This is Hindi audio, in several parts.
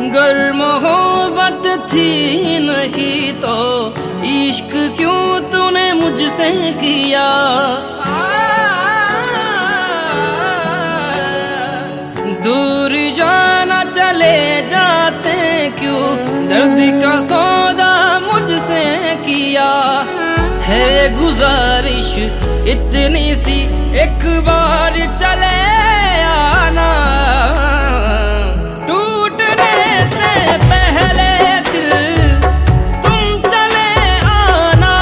गर मोहब्बत थी नहीं तो इश्क क्यों तूने मुझसे किया। दूर जाना चले जाते क्यों दर्द का सौदा मुझसे किया। है गुजारिश इतनी सी एक बार चले आना। टूटने से पहले दिल तुम चले आना।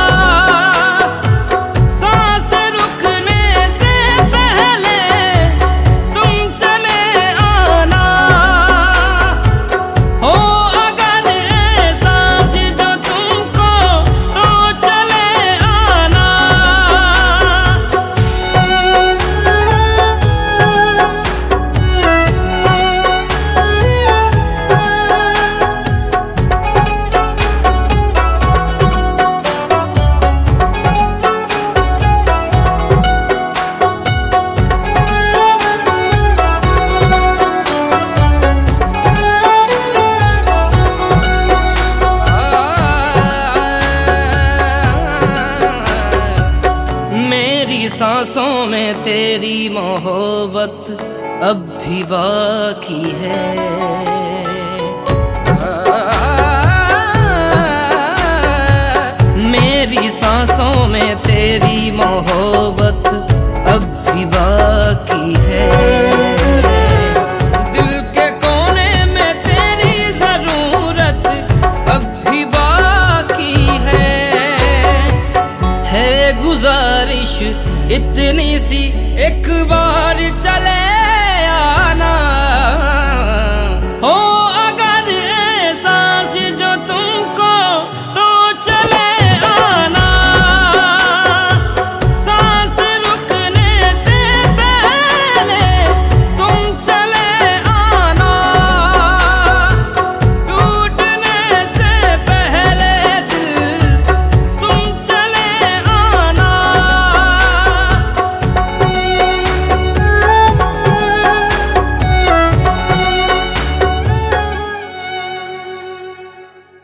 सांस रुकने से पहले तुम चले आना। हो अगर एहसास जो तुमको तो चले आना। मेरी सांसों में तेरी मोहब्बत अब भी बाकी है।